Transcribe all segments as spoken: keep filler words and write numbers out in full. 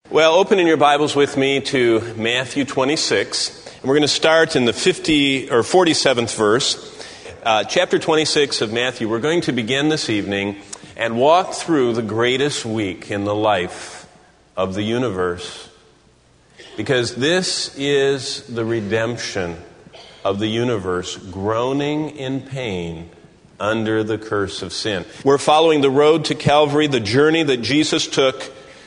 Well, open in your Bibles with me to Matthew twenty-six, and we're going to start in the fifty or forty-seventh verse, uh, chapter twenty-six of Matthew. We're going to begin this evening and walk through the greatest week in the life of the universe, because this is the redemption of the universe, groaning in pain under the curse of sin. We're following the road to Calvary, the journey that Jesus took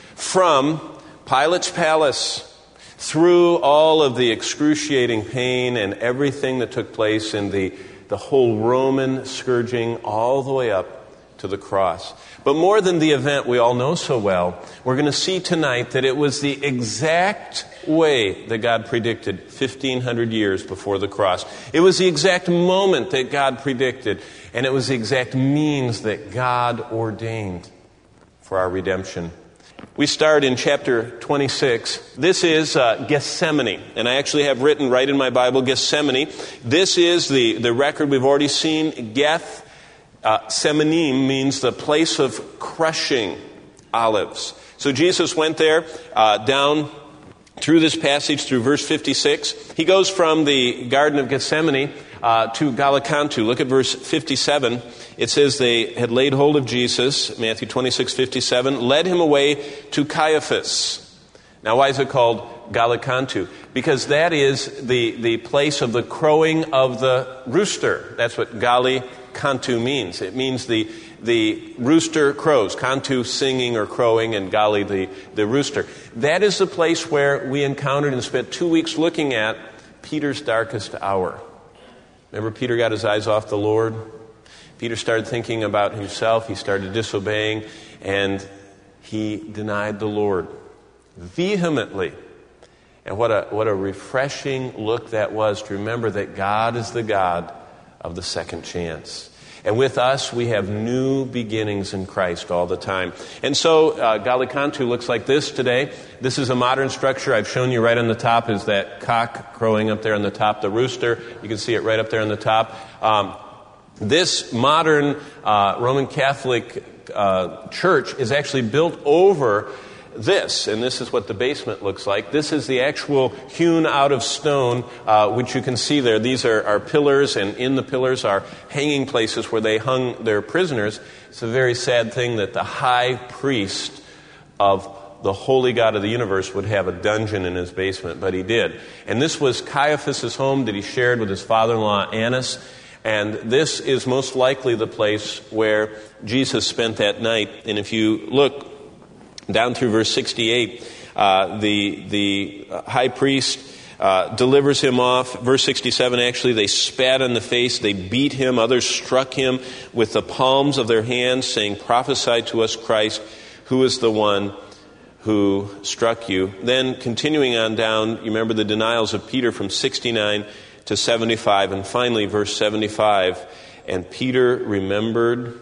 from Pilate's palace through all of the excruciating pain and everything that took place in the, the whole Roman scourging all the way up to the cross. But more than the event we all know so well, we're going to see tonight that it was the exact way that God predicted fifteen hundred years before the cross. It was the exact moment that God predicted, and it was the exact means that God ordained for our redemption. We start in chapter twenty-six. This is uh, Gethsemane, and I actually have written right in my Bible, Gethsemane. This is the, the record we've already seen. Geth uh, Semanim means the place of crushing olives. So Jesus went there uh, down through this passage, through verse fifty-six. He goes from the Garden of Gethsemane uh, to Gallicantu. Look at verse fifty-seven. It says they had laid hold of Jesus, Matthew twenty-six fifty-seven, led him away to Caiaphas. Now, why is it called Gallicantu? Because that is the, the place of the crowing of the rooster. That's what Gallicantu means. It means the the rooster crows. Cantu, singing or crowing, and Galli, the, the rooster. That is the place where we encountered and spent two weeks looking at Peter's darkest hour. Remember, Peter got his eyes off the Lord? Peter started thinking about himself. He started disobeying, and he denied the Lord vehemently. And what a what a refreshing look that was to remember that God is the God of the second chance. And with us, we have new beginnings in Christ all the time. And so uh, Gallicantu looks like this today. This is a modern structure. I've shown you right on the top is that cock crowing up there on the top, the rooster. You can see it right up there on the top. Um, this modern uh, Roman Catholic uh, church is actually built over this, and this is what the basement looks like. This is the actual hewn out of stone, uh, which you can see there. These are, are pillars, and in the pillars are hanging places where they hung their prisoners. It's a very sad thing that the high priest of the holy God of the universe would have a dungeon in his basement, but he did. And this was Caiaphas' home that he shared with his father-in-law Annas, and this is most likely the place where Jesus spent that night. And if you look down through verse sixty-eight, uh, the the high priest uh, delivers him off. Verse sixty-seven, actually, they spat on the face, they beat him, others struck him with the palms of their hands, saying, "Prophesy to us, Christ, who is the one who struck you?" Then, continuing on down, you remember the denials of Peter from sixty-nine to seventy-five, and finally, verse seventy-five, and Peter remembered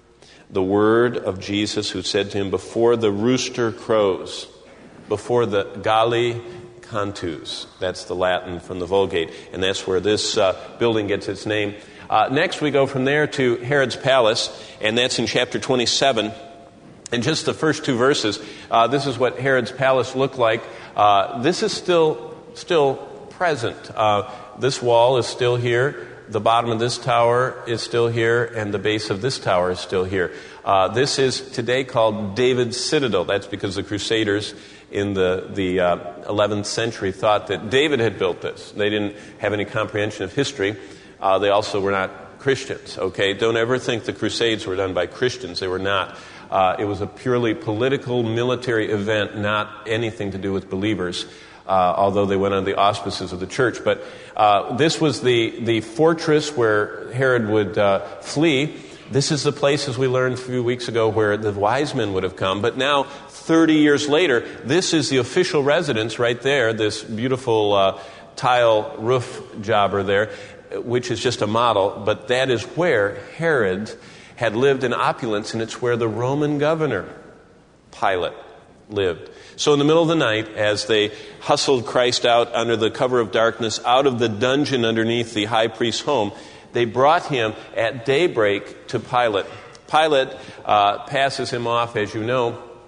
the word of Jesus, who said to him, "Before the rooster crows," before the Galli Cantus. That's the Latin from the Vulgate, and that's where this uh, building gets its name. Uh, next, we go from there to Herod's palace, and that's in chapter twenty-seven. In just the first two verses, uh, this is what Herod's palace looked like. Uh, this is still still present. Uh, this wall is still here. The bottom of this tower is still here, and the base of this tower is still here. Uh, this is today called David's Citadel. That's because the Crusaders in the, the uh, eleventh century thought that David had built this. They didn't have any comprehension of history. Uh, they also were not Christians, okay? Don't ever think the Crusades were done by Christians. They were not. Uh, it was a purely political, military event, not anything to do with believers. Uh, although they went under the auspices of the church. But uh, this was the, the fortress where Herod would uh, flee. This is the place, as we learned a few weeks ago, where the wise men would have come. But now, thirty years later, this is the official residence right there, this beautiful uh, tile roof jobber there, which is just a model. But that is where Herod had lived in opulence, and it's where the Roman governor, Pilate, lived. So in the middle of the night, as they hustled Christ out under the cover of darkness, out of the dungeon underneath the high priest's home, they brought him at daybreak to Pilate. Pilate uh, passes him off, as you know,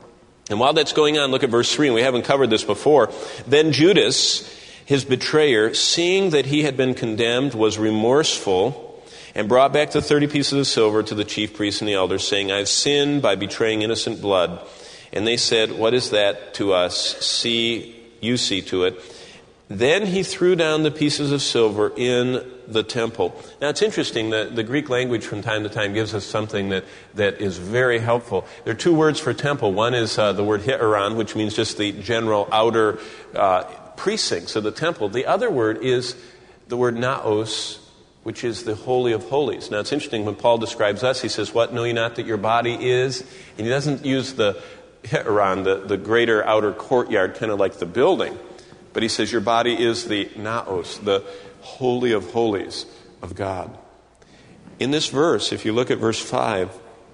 And while that's going on, look at verse three, and we haven't covered this before. Then Judas, his betrayer, seeing that he had been condemned, was remorseful and brought back the thirty pieces of silver to the chief priests and the elders, saying, I have sinned by betraying innocent blood. And they said, what is that to us? See, you see to it. Then he threw down the pieces of silver in the temple. Now it's interesting that the Greek language from time to time gives us something that, that is very helpful. There are two words for temple. One is uh, the word hieron, which means just the general outer uh, precincts of the temple. The other word is the word naos, which is the Holy of Holies. Now it's interesting when Paul describes us, he says, what, know ye not that your body is? And he doesn't use the hieron, the, the greater outer courtyard, kind of like the building. But he says your body is the naos, the Holy of Holies of God. In this verse, if you look at verse five,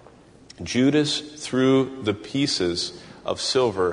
Judas threw the pieces of silver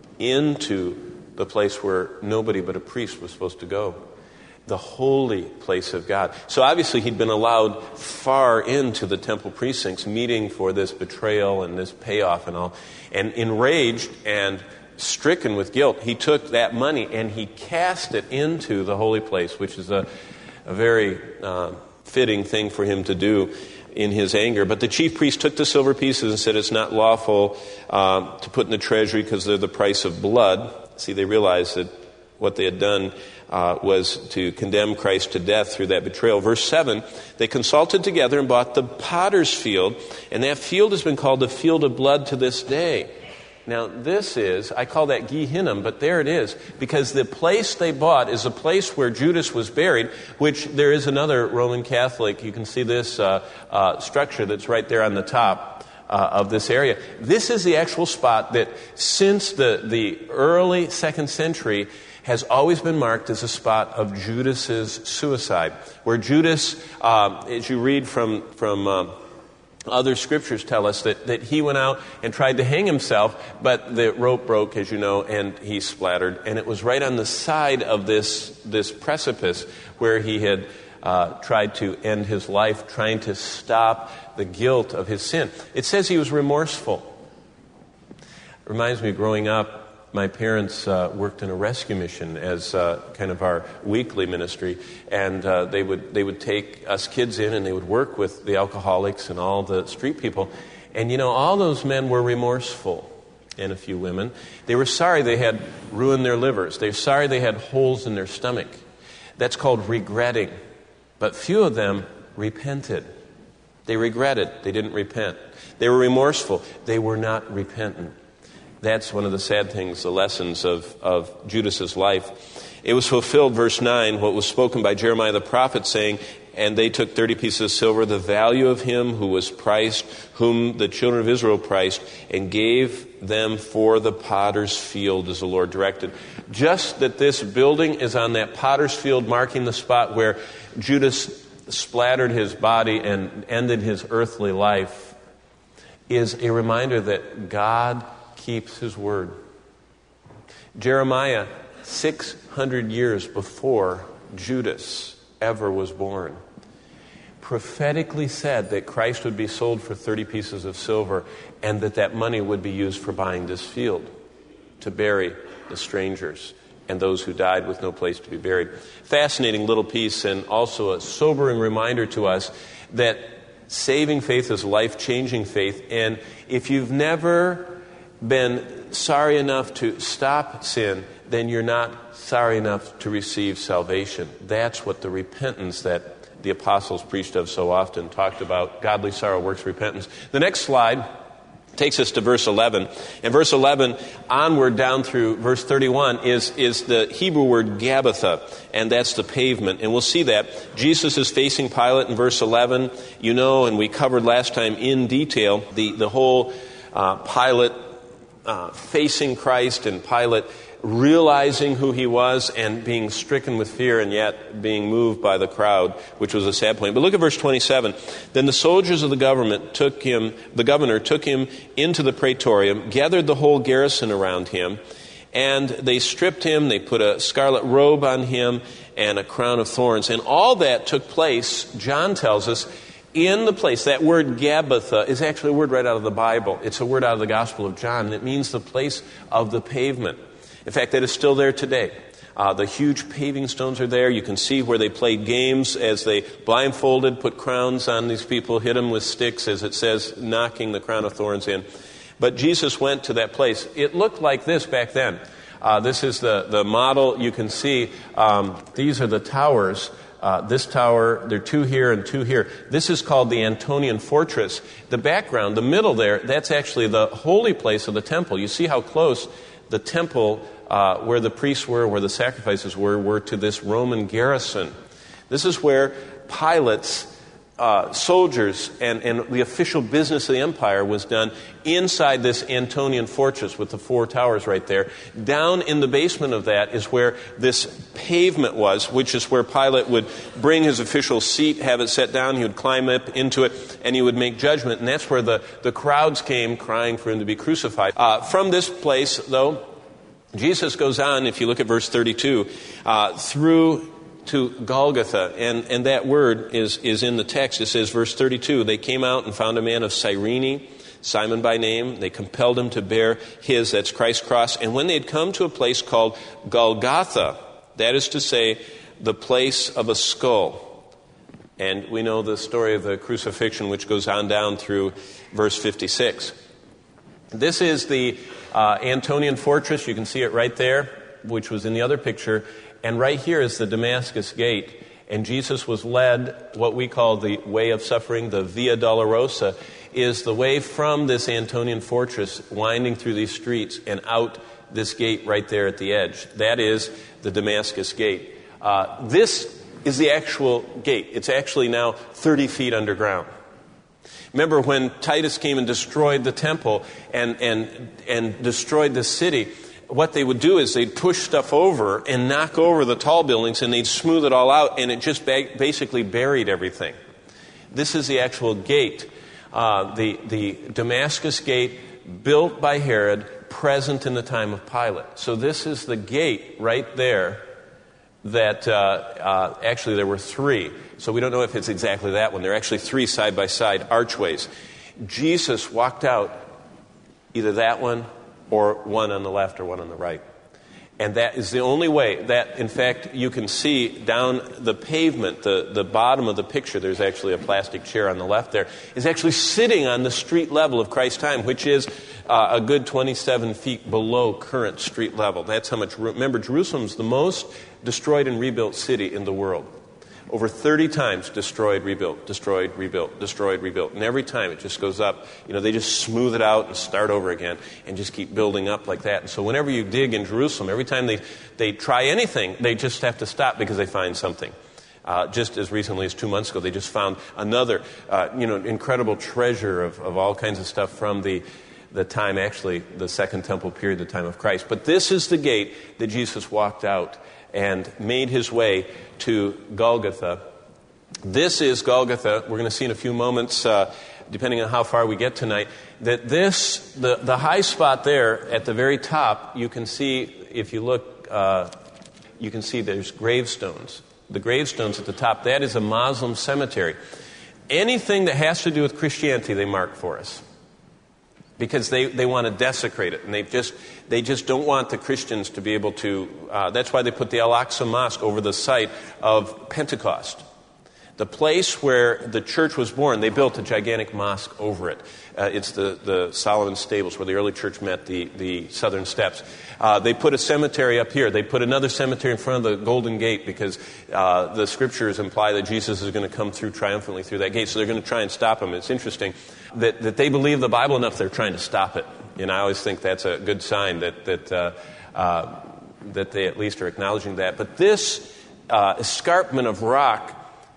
into the place where nobody but a priest was supposed to go. The holy place of God. So obviously he'd been allowed far into the temple precincts, meeting for this betrayal and this payoff and all. And enraged and stricken with guilt, he took that money and he cast it into the holy place, which is a, a very uh, fitting thing for him to do in his anger. But the chief priest took the silver pieces and said it's not lawful uh, to put in the treasury because they're the price of blood. See, they realized that what they had done uh, was to condemn Christ to death through that betrayal. Verse seven, they consulted together and bought the potter's field, and that field has been called the field of blood to this day. Now, this is, I call that Gehinnom, but there it is, because the place they bought is a place where Judas was buried, which there is another Roman Catholic, you can see this uh, uh, structure that's right there on the top uh, of this area. This is the actual spot that since the, the early second century has always been marked as a spot of Judas's suicide, where Judas, uh, as you read from, from uh, other scriptures tell us that, that he went out and tried to hang himself, but the rope broke, as you know, and he splattered. And it was right on the side of this, this precipice where he had uh, tried to end his life, trying to stop the guilt of his sin. It says he was remorseful. It reminds me of growing up. My parents uh, worked in a rescue mission as uh, kind of our weekly ministry, and uh, they would they would take us kids in and they would work with the alcoholics and all the street people. And you know, all those men were remorseful, and a few women. They were sorry they had ruined their livers. They were sorry they had holes in their stomach. That's called regretting. But few of them repented. They regretted. They didn't repent. They were remorseful. They were not repentant. That's one of the sad things, the lessons of, of Judas's life. It was fulfilled, verse nine, what was spoken by Jeremiah the prophet, saying, and they took thirty pieces of silver, the value of him who was priced, whom the children of Israel priced, and gave them for the potter's field as the Lord directed. Just that this building is on that potter's field, marking the spot where Judas splattered his body and ended his earthly life, is a reminder that God keeps his word. Jeremiah, six hundred years before Judas ever was born, prophetically said that Christ would be sold for thirty pieces of silver and that that money would be used for buying this field to bury the strangers and those who died with no place to be buried. Fascinating little piece, and also a sobering reminder to us that saving faith is life-changing faith. And if you've never been sorry enough to stop sin, then you're not sorry enough to receive salvation. That's what the repentance that the apostles preached of so often talked about. Godly sorrow works repentance. The next slide takes us to verse eleven. And verse eleven onward down through verse thirty-one is, is the Hebrew word Gabbatha, and that's the pavement. And we'll see that. Jesus is facing Pilate in verse eleven. You know, and we covered last time in detail the, the whole uh, Pilate Uh, facing Christ, and Pilate realizing who he was and being stricken with fear and yet being moved by the crowd, which was a sad point. But look at verse twenty-seven. Then the soldiers of the government took him, the governor took him into the praetorium, gathered the whole garrison around him, and they stripped him. They put a scarlet robe on him and a crown of thorns. And all that took place, John tells us, In the place, that word Gabbatha is actually a word right out of the Bible. It's a word out of the Gospel of John, and it means the place of the pavement. In fact, that is still there today. Uh, the huge paving stones are there. You can see where they played games as they blindfolded, put crowns on these people, hit them with sticks, as it says, knocking the crown of thorns in. But Jesus went to that place. It looked like this back then. Uh, this is the, the model. You can see um, these are the towers. Uh, this tower, there are two here and two here. This is called the Antonian Fortress. The background, the middle there, that's actually the holy place of the temple. You see how close the temple Uh, where the priests were, where the sacrifices were, were to this Roman garrison. This is where Pilate's uh, soldiers and, and the official business of the empire was done inside this Antonian fortress with the four towers right there. Down in the basement of that is where this pavement was, which is where Pilate would bring his official seat, have it set down, he would climb up into it, and he would make judgment. And that's where the, the crowds came crying for him to be crucified. Uh, from this place, though, Jesus goes on, if you look at verse thirty-two, uh, through to Golgotha, and, and that word is, is in the text. It says, verse thirty-two, they came out and found a man of Cyrene, Simon by name. They compelled him to bear his, that's Christ's cross. And when they had come to a place called Golgotha, that is to say, the place of a skull. And we know the story of the crucifixion, which goes on down through verse fifty-six. This is the uh, Antonian Fortress. You can see it right there, which was in the other picture. And right here is the Damascus Gate. And Jesus was led, what we call the way of suffering, the Via Dolorosa, is the way from this Antonian Fortress winding through these streets and out this gate right there at the edge. That is the Damascus Gate. Uh, this is the actual gate. It's actually now thirty feet underground. Remember when Titus came and destroyed the temple and, and, and destroyed the city, what they would do is they'd push stuff over and knock over the tall buildings, and they'd smooth it all out, and it just ba- basically buried everything. This is the actual gate, uh, the, the Damascus Gate built by Herod, present in the time of Pilate. So this is the gate right there that uh, uh, actually there were three. So we don't know if it's exactly that one. There are actually three side-by-side archways. Jesus walked out either that one or one on the left or one on the right. And that is the only way that, in fact, you can see down the pavement, the, the bottom of the picture, there's actually a plastic chair on the left there, is actually sitting on the street level of Christ's time, which is uh, a good twenty-seven feet below current street level. That's how much, remember, Jerusalem's the most destroyed and rebuilt city in the world. Over thirty times destroyed, rebuilt, destroyed, rebuilt, destroyed, rebuilt. And every time it just goes up. You know, they just smooth it out and start over again and just keep building up like that. And so whenever you dig in Jerusalem, every time they, they try anything, they just have to stop because they find something. Uh, just as recently as two months ago, they just found another, uh, you know, incredible treasure of, of all kinds of stuff from the the time, actually, the Second Temple period, the time of Christ. But this is the gate that Jesus walked out and made his way to Golgotha. This is Golgotha. We're going to see in a few moments, uh, depending on how far we get tonight, that this, the, the high spot there at the very top, you can see, if you look, uh, you can see there's gravestones. The gravestones at the top, that is a Muslim cemetery. Anything that has to do with Christianity, they mark for us. Because they, they want to desecrate it, and they just they just don't want the Christians to be able to. Uh, that's why they put the Al-Aqsa Mosque over the site of Pentecost, the place where the church was born. They built a gigantic mosque over it. Uh, it's the, the Solomon Stables where the early church met, the, the southern steps. Uh, they put a cemetery up here. They put another cemetery in front of the Golden Gate because uh, the scriptures imply that Jesus is going to come through triumphantly through that gate. So they're going to try and stop him. It's interesting that, that they believe the Bible enough they're trying to stop it. And I always think that's a good sign that that uh, uh, that they at least are acknowledging that. But this uh, escarpment of rock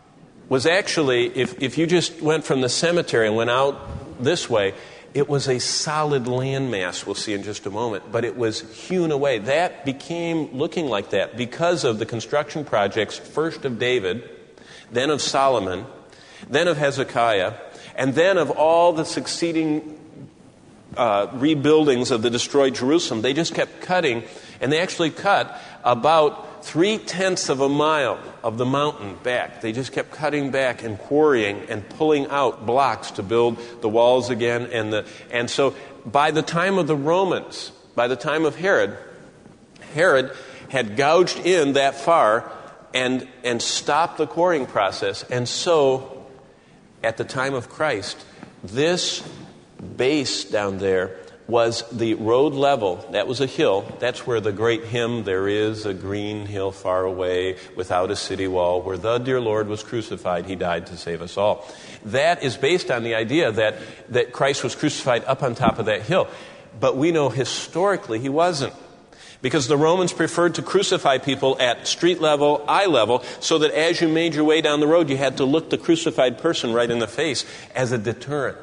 was actually, if, if you just went from the cemetery and went out this way, it was a solid landmass, we'll see in just a moment, but it was hewn away. That became looking like that because of the construction projects, first of David, then of Solomon, then of Hezekiah, and then of all the succeeding uh, rebuildings of the destroyed Jerusalem. They just kept cutting, and they actually cut about three-tenths of a mile of the mountain back. They just kept cutting back and quarrying and pulling out blocks to build the walls again. And the and so by the time of the Romans, by the time of Herod, Herod had gouged in that far and and stopped the quarrying process. And so at the time of Christ, this base down there was the road level. That was a hill. That's where the great hymn, "There is a green hill far away without a city wall, where the dear Lord was crucified, he died to save us all." That is based on the idea that, that Christ was crucified up on top of that hill. But we know historically he wasn't. Because the Romans preferred to crucify people at street level, eye level, so that as you made your way down the road, you had to look the crucified person right in the face as a deterrent.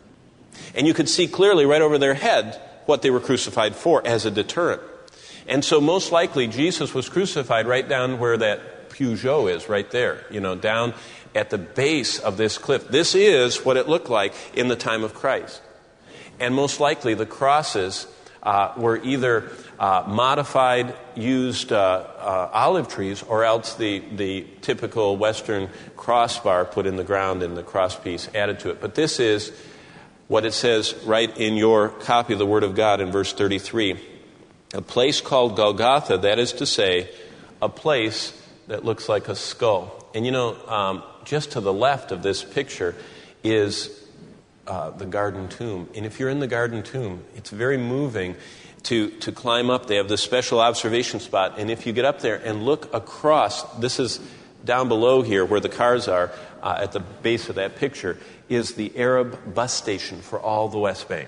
And you could see clearly right over their head what they were crucified for, as a deterrent. And so most likely Jesus was crucified right down where that Peugeot is, right there, you know, down at the base of this cliff. This is what it looked like in the time of Christ. And most likely the crosses uh, were either uh, modified, used uh, uh, olive trees, or else the, the typical Western crossbar put in the ground and the crosspiece added to it. But this is what it says right in your copy of the Word of God in verse thirty-three. A place called Golgotha, that is to say, a place that looks like a skull. And you know, um, just to the left of this picture is uh, the Garden Tomb. And if you're in the Garden Tomb, it's very moving to, to climb up. They have this special observation spot. And if you get up there and look across, this is down below here where the cars are, uh, at the base of that picture, is the Arab bus station for all the West Bank.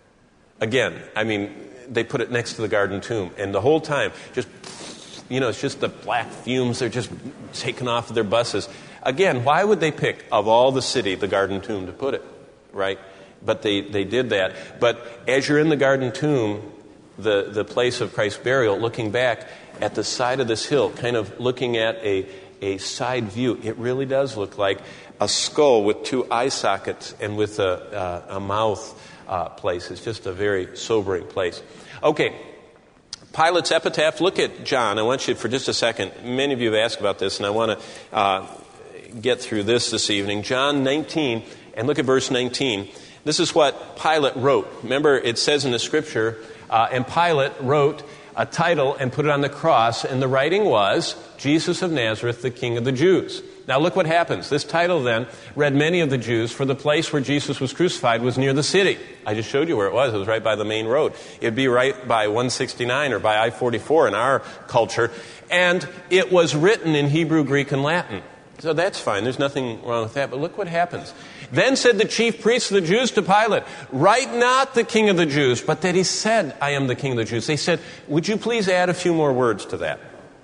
Again, I mean, they put it next to the Garden Tomb. And the whole time, just, you know, it's just the black fumes. They're just taking off of their buses. Again, why would they pick, of all the city, the Garden Tomb to put it, right? But they, they did that. But as you're in the Garden Tomb, the, the place of Christ's burial, looking back at the side of this hill, kind of looking at a, a side view, it really does look like a skull with two eye sockets and with a, uh, a mouth uh, place. It's just a very sobering place. Okay, Pilate's epitaph. Look at John. I want you for just a second. Many of you have asked about this, and I want to uh, get through this this evening. John nineteen, and look at verse nineteen. This is what Pilate wrote. Remember, it says in the Scripture, uh, and Pilate wrote a title and put it on the cross, and the writing was, Jesus of Nazareth, the King of the Jews. Now look what happens. This title then read many of the Jews, for the place where Jesus was crucified was near the city. I just showed you where it was. It was right by the main road. It'd be right by one sixty-nine or by I forty-four in our culture. And it was written in Hebrew, Greek, and Latin. So that's fine. There's nothing wrong with that. But look what happens. Then said the chief priests of the Jews to Pilate, write not the King of the Jews, but that he said, I am the King of the Jews. They said, would you please add a few more words to that?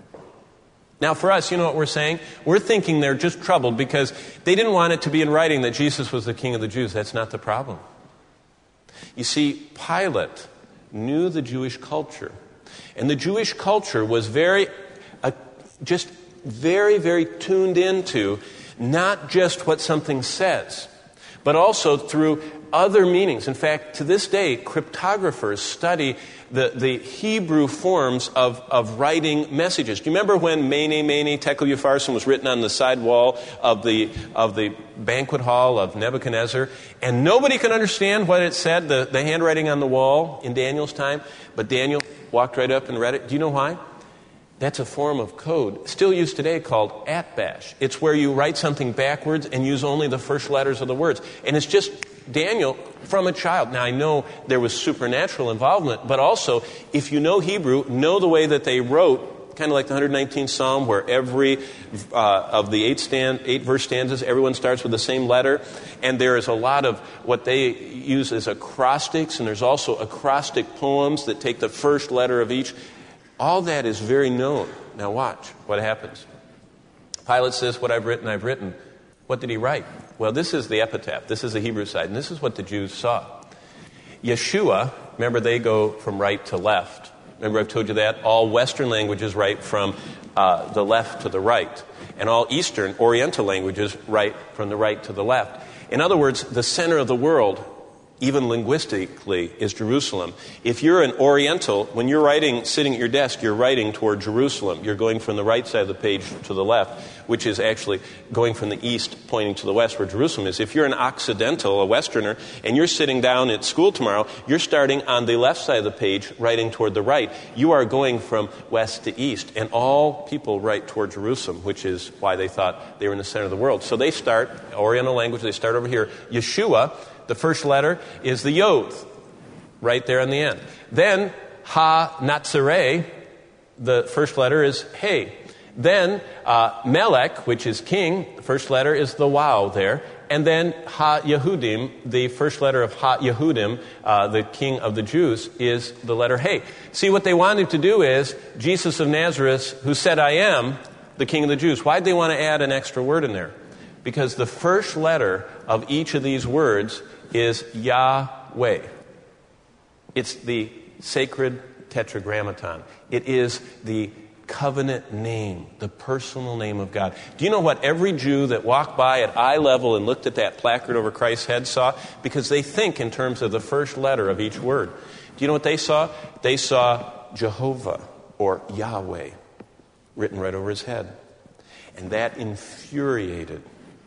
Now for us, you know what we're saying? We're thinking they're just troubled because they didn't want it to be in writing that Jesus was the King of the Jews. That's not the problem. You see, Pilate knew the Jewish culture. And the Jewish culture was very, uh, just very, very tuned into not just what something says, but also through other meanings. In fact, to this day, cryptographers study the, the Hebrew forms of, of writing messages. Do you remember when Mene, Mene, Tekel Upharsin was written on the side wall of the, of the banquet hall of Nebuchadnezzar? And nobody could understand what it said, the, the handwriting on the wall in Daniel's time. But Daniel walked right up and read it. Do you know why? That's a form of code, still used today, called Atbash. It's where you write something backwards and use only the first letters of the words. And it's just Daniel from a child. Now, I know there was supernatural involvement, but also, if you know Hebrew, know the way that they wrote, kind of like the one hundred nineteenth Psalm, where every uh, of the eight, stand, eight verse stanzas, everyone starts with the same letter. And there is a lot of what they use as acrostics, and there's also acrostic poems that take the first letter of each. All that is very known. Now watch what happens. Pilate says, what I've written, I've written. What did he write? Well, this is the epitaph. This is the Hebrew side. And this is what the Jews saw. Yeshua, remember they go from right to left. Remember I've told you that? All Western languages write from uh, the left to the right. And all Eastern, Oriental languages write from the right to the left. In other words, the center of the world, even linguistically, is Jerusalem. If you're an Oriental, when you're writing, sitting at your desk, you're writing toward Jerusalem. You're going from the right side of the page to the left, which is actually going from the east, pointing to the west, where Jerusalem is. If you're an Occidental, a Westerner, and you're sitting down at school tomorrow, you're starting on the left side of the page, writing toward the right. You are going from west to east. And all people write toward Jerusalem, which is why they thought they were in the center of the world. So they start, Oriental language, they start over here. Yeshua, the first letter, is the Yod, right there on the end. Then, Ha-Natsare, the first letter is Hey. Then, uh, Melech, which is king, the first letter is the Wow there. And then, Ha-Yehudim, the first letter of Ha-Yehudim, uh, the king of the Jews, is the letter Hey. See, what they wanted to do is, Jesus of Nazareth, who said, I am the king of the Jews. Why'd they want to add an extra word in there? Because the first letter of each of these words is Yahweh. It's the sacred tetragrammaton. It is the covenant name, the personal name of God. Do you know what every Jew that walked by at eye level and looked at that placard over Christ's head saw? Because they think in terms of the first letter of each word. Do you know what they saw? They saw Jehovah or Yahweh written right over his head. And that infuriated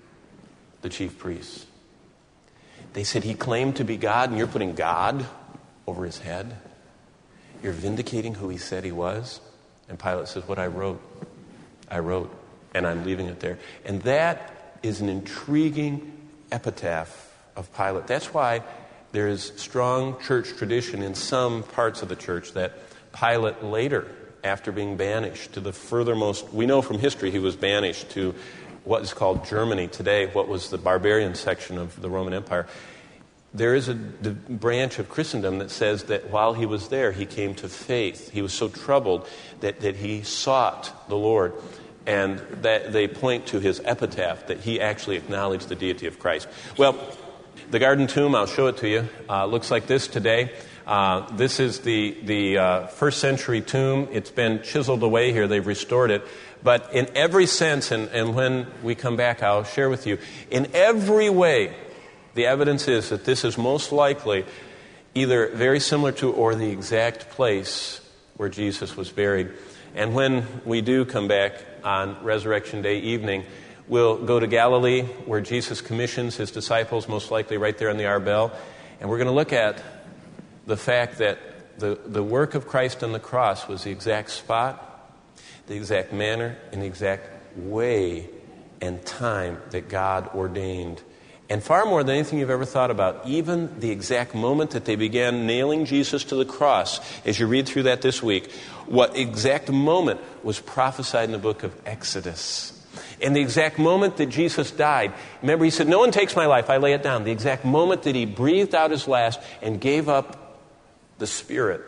the chief priests. They said, he claimed to be God, and you're putting God over his head? You're vindicating who he said he was? And Pilate says, what I wrote, I wrote, and I'm leaving it there. And that is an intriguing epitaph of Pilate. That's why there is strong church tradition in some parts of the church that Pilate later, after being banished to the furthermost, we know from history he was banished to what is called Germany today, what was the barbarian section of the Roman Empire. There is a d- branch of Christendom that says that while he was there, he came to faith. He was so troubled that, that he sought the Lord. And that they point to his epitaph that he actually acknowledged the deity of Christ. Well, the Garden Tomb, I'll show it to you, uh, looks like this today. Uh, this is the, the uh, first century tomb. It's been chiseled away here. They've restored it. But in every sense, and, and when we come back, I'll share with you, in every way, the evidence is that this is most likely either very similar to or the exact place where Jesus was buried. And when we do come back on Resurrection Day evening, we'll go to Galilee, where Jesus commissions his disciples, most likely right there on the Arbel. And we're going to look at the fact that the, the work of Christ on the cross was the exact spot, the exact manner, and the exact way and time that God ordained. And far more than anything you've ever thought about, even the exact moment that they began nailing Jesus to the cross, as you read through that this week, what exact moment was prophesied in the book of Exodus. And the exact moment that Jesus died, remember he said, no one takes my life, I lay it down. The exact moment that he breathed out his last and gave up the Spirit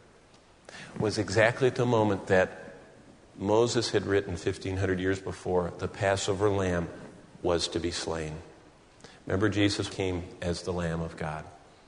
was exactly at the moment that Moses had written fifteen hundred years before, the Passover lamb was to be slain. Remember, Jesus came as the Lamb of God.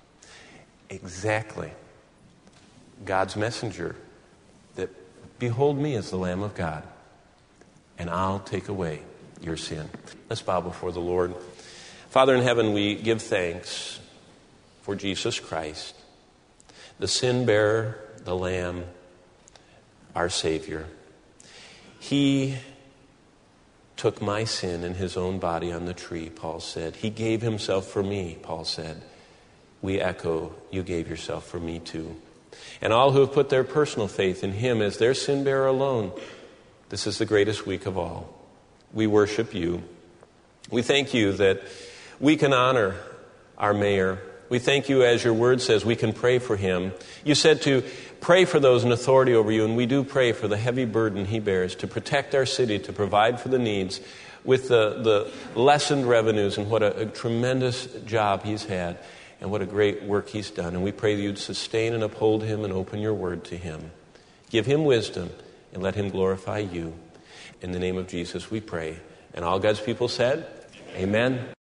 Exactly. God's messenger, that behold me as the Lamb of God, and I'll take away your sin. Let's bow before the Lord. Father in heaven, we give thanks for Jesus Christ, the sin bearer, the Lamb, our Savior. He took my sin in his own body on the tree, Paul said. He gave himself for me, Paul said. We echo, you gave yourself for me too. And all who have put their personal faith in him as their sin bearer alone, this is the greatest week of all. We worship you. We thank you that we can honor our mayor. We thank you, as your word says, we can pray for him. You said to pray for those in authority over you, and we do pray for the heavy burden he bears to protect our city, to provide for the needs with the, the lessened revenues, and what a, a tremendous job he's had and what a great work he's done. And we pray that you'd sustain and uphold him and open your word to him. Give him wisdom and let him glorify you. In the name of Jesus we pray. And all God's people said, amen.